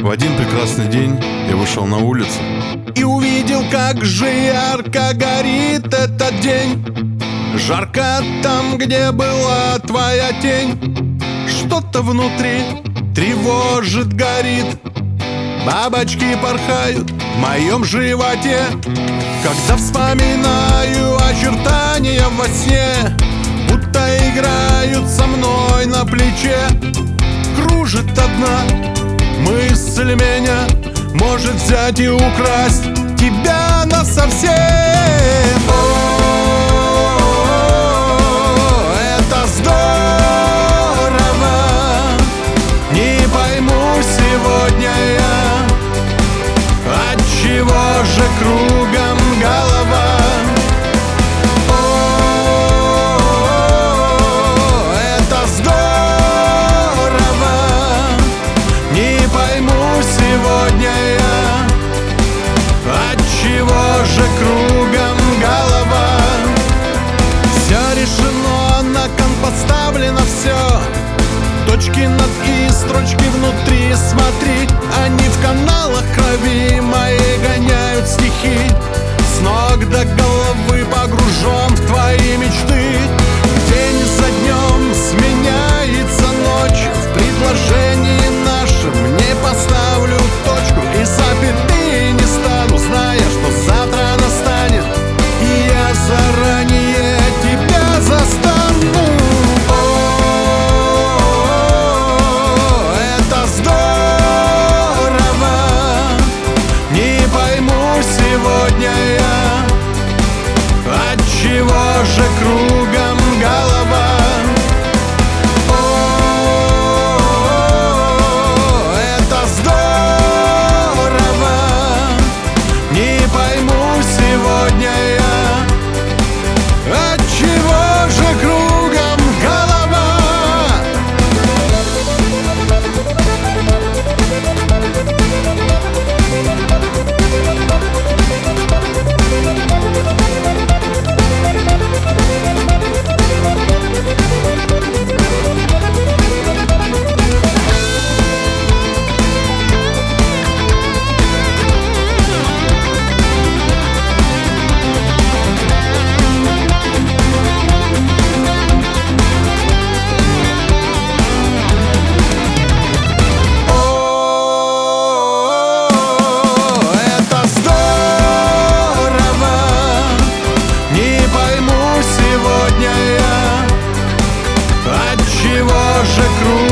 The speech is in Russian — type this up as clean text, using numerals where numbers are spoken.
В один прекрасный день я вышел на улицу и увидел, как же ярко горит этот день. Жарко там, где была твоя тень. Что-то внутри тревожит, горит. Бабочки порхают в моем животе, когда вспоминаю очертания во сне, будто играют со мной на плече. Кружит одна мысль меня, может взять и украсть тебя насовсем. О, это здорово. Не пойму сегодня я, отчего же кругом голова. О, это здорово. Не пойму сегодня я, отчего же кругом голова. Все решено, на кон поставлено все. Точки над «и», строчки внутри, смотри. Они в каналах крови моей гоняют стихи. С ног до головы погружен в твои мечты. День за днем сменяется ночь. В предложении нашем не поставлю точку и запятые не стану, зная, что завтра настанет, и я заранее тебя застану. О, это здорово. Не пойму сегодня я, отчего же кругом голова. О, это здорово. Не пойму сегодня я, отчего же кругом голова. Отчего же круг